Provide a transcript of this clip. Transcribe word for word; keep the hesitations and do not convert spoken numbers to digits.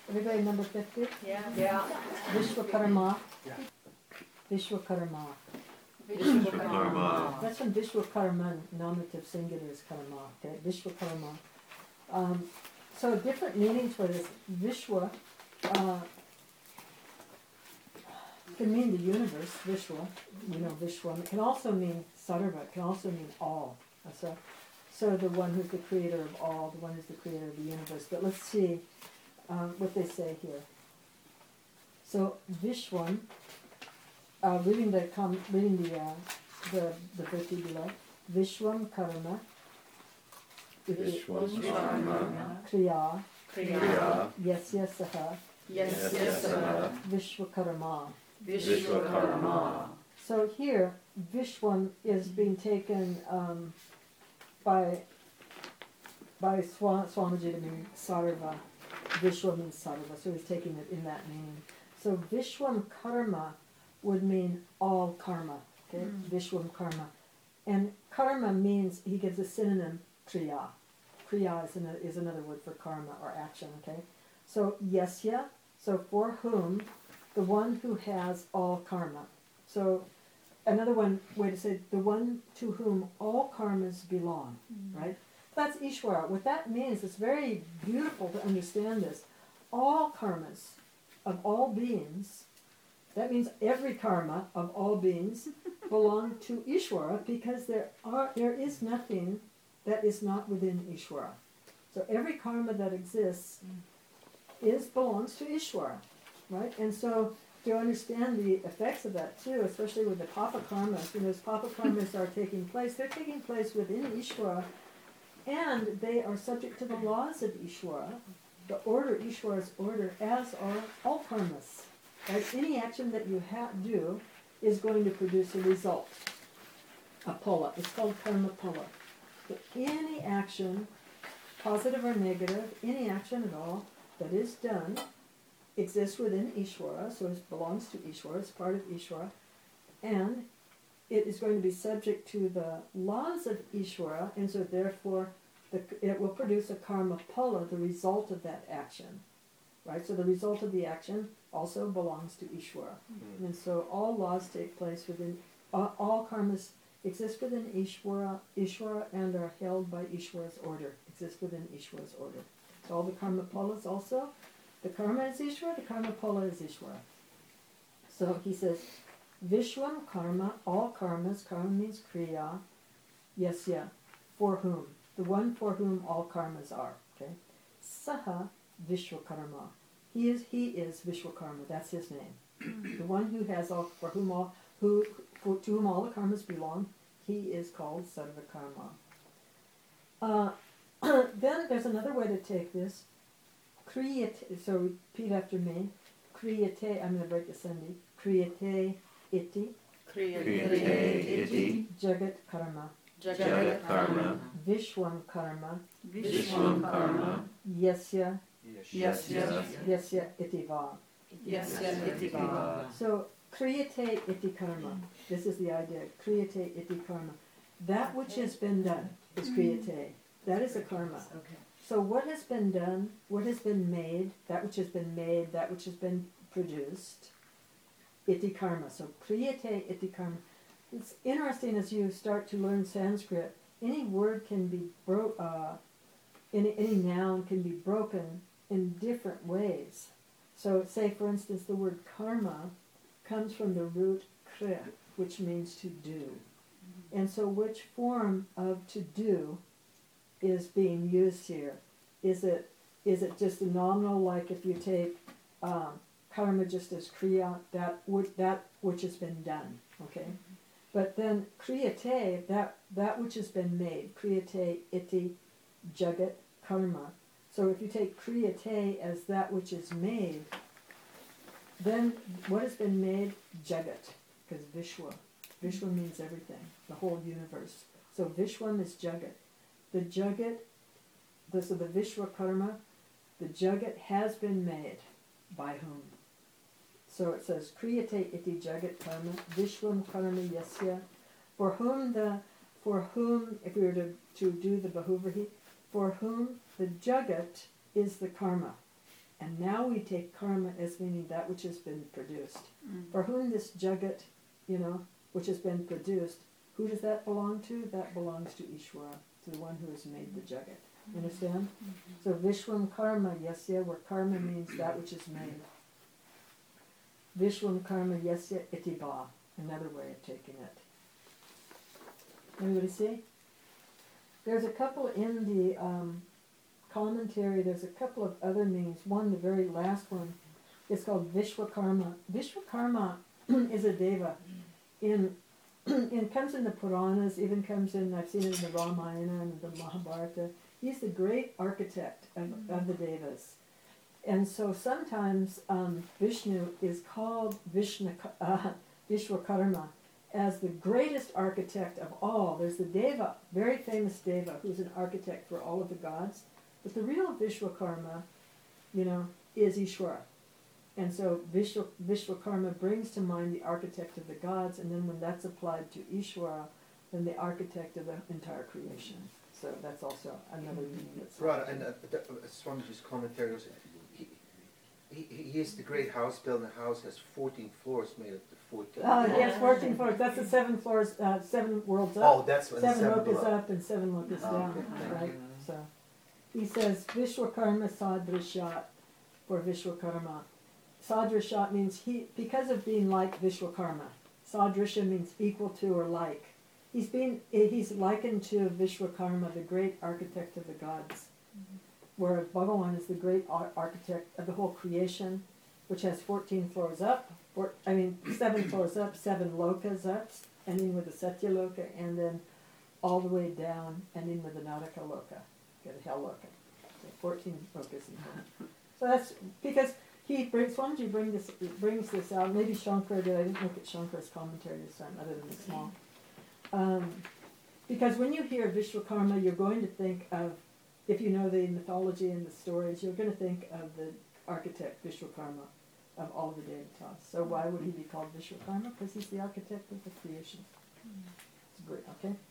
Everybody number fifty? Yeah. Yeah. Vishwakarma. Yeah. Vishwakarma. Vishwakarma. That's from Vishwakarma, nominative singular is karma. Okay, Vishwakarma. Um, so different meanings for this. Vishwa uh, can mean the universe, Vishwa, you know, Vishwa. It can also mean Sarva, it can also mean all. So, so the one who's the creator of all, the one who's the creator of the universe. But let's see um, what they say here. So Vishwan, uh, reading the com- reading the uh, the the fifty below. Vishwam karma. Vishwam karma. Kriya. Kriya. Yasya saha. Yasya saha. Vishwakarma. Vishwakarma. So here, Vishwan is being taken um, by by Swa- Swamiji to mean Sarva. Vishwa means Sarva, so he's taking it in that meaning. So Vishwam karma would mean all karma. Okay, mm. Vishwam karma, and karma means, he gives a synonym, kriya. Kriya is, an, is another word for karma or action. Okay, so yasya, so for whom, the one who has all karma. So another one way to say, the one to whom all karmas belong, mm-hmm. right? That's Ishvara. What that means, it's very beautiful to understand this. All karmas of all beings, that means every karma of all beings belong to Ishvara, because there are there is nothing that is not within Ishvara. So every karma that exists is belongs to Ishvara, right? And so to understand the effects of that too, especially with the papa karmas, you know, as papa karmas are taking place, they're taking place within Ishvara, and they are subject to the laws of Ishvara, the order, Ishvara's order, as are all karmas. Right? Any action that you ha- do is going to produce a result, a pala. It's called karma pala. So any action, positive or negative, any action at all that is done exists within Ishvara, so it belongs to Ishvara, it's part of Ishvara, and it is going to be subject to the laws of Ishvara, and so therefore the, it will produce a karma pala, the result of that action. Right? So the result of the action also belongs to Ishvara. Mm-hmm. And so all laws take place within, uh, all karmas exist within Ishvara, Ishvara and are held by Ishvara's order, exist within Ishvara's order. So all the karma palas also, the karma is Ishvara, the karma pala is Ishvara. So he says, Vishwam karma, all karmas, karma means kriya, yasya, for whom, the one for whom all karmas are. Okay, saha Vishwakarma. He is he is Vishwakarma. That's his name. The one who has all, for whom all, who for, to whom all the karmas belong. He is called Sarvakarma. Uh, then there's another way to take this. Kriyate. So repeat after me. Kriyate. I'm going to break the sandhi. Kriyate iti. Kriyate iti. Jagat karma. Jagat karma. Vishwam karma. Vishwam karma. Yasya. Yasya. Yasya iti va. Yasya iti va. So, kriyate iti karma. This is the idea. Kriyate iti karma. That which has been done is kriyate. That is a karma. Okay. So what has been done, what has been made, that which has been made, that which has been produced, iti karma. So, kriyate iti karma. It's interesting as you start to learn Sanskrit, any word can be bro- uh, any, any noun can be broken in different ways. So say, for instance, the word karma comes from the root kre, which means to do. Mm-hmm. And so which form of to do is being used here? Is it is it just a nominal, like if you take um, karma just as kriya, that, w- that which has been done, okay? Mm-hmm. But then kriyate, that, that which has been made, kriyate iti jagat karma. So if you take kriyate as that which is made, then what has been made? Jagat, because Vishwa. Vishwa means everything, the whole universe. So Vishwam is jagat. The jagat, the, so the Vishwa karma, the jagat has been made. By whom? So it says, kriyate iti jagat karma, Vishwam karma yasya, for whom the, for whom, if we were to, to do the Bahuvrihi, for whom the jagat is the karma. And now we take karma as meaning that which has been produced. Mm. For whom this jagat, you know, which has been produced, who does that belong to? That belongs to Ishvara, to the one who has made the jagat. You understand? Mm-hmm. So Vishwam karma yasya, where karma means that which is made. Vishwam karma yasya itiba, another way of taking it. Anybody see? There's a couple in the um, commentary, there's a couple of other meanings. One, the very last one, is called Vishwakarma. Vishwakarma is a deva. In, it comes in the Puranas, even comes in, I've seen it in the Ramayana and the Mahabharata. He's the great architect of, of the devas. And so sometimes um, Vishnu is called Vishnu, uh, Vishwakarma as the greatest architect of all. There's the Deva, very famous Deva, who's an architect for all of the gods. But the real Vishwakarma, you know, is Ishvara. And so Vishwa, Vishwakarma brings to mind the architect of the gods, and then when that's applied to Ishvara, then the architect of the entire creation. So that's also another meaning. That's Right, and uh, the, uh, Swamiji's commentary was, he, he, he is the great house builder. The house has fourteen floors made of the fourteen. Uh, yes, fourteen floors. That's the seven floors, uh, seven worlds up. Oh, that's what seven seven lokas below. up and seven lokas Oh, down, okay, thank right? you. So he says Vishwakarma Sadrishat for Vishwakarma. Sadrishat means he, because of being like Vishwakarma. Sadrisha means equal to or like. He's been he's likened to Vishwakarma, the great architect of the gods, where Bhagavan is the great ar- architect of the whole creation, which has fourteen floors up. Four, I mean, seven floors up, seven lokas up, ending with the Satya Loka, and then all the way down, ending with the Naraka Loka, okay, the Hell Loka. So fourteen lokas in total. So that's because he brings, Swamiji bring this, brings this out. Maybe Shankara did. I didn't look at Shankara's commentary this time, other than the small. Um, because when you hear Vishwakarma, you're going to think of, if you know the mythology and the stories, you're going to think of the architect Vishwakarma of all the devatas. So why would he be called Vishwakarma? Because he's the architect of the creation. It's great, okay?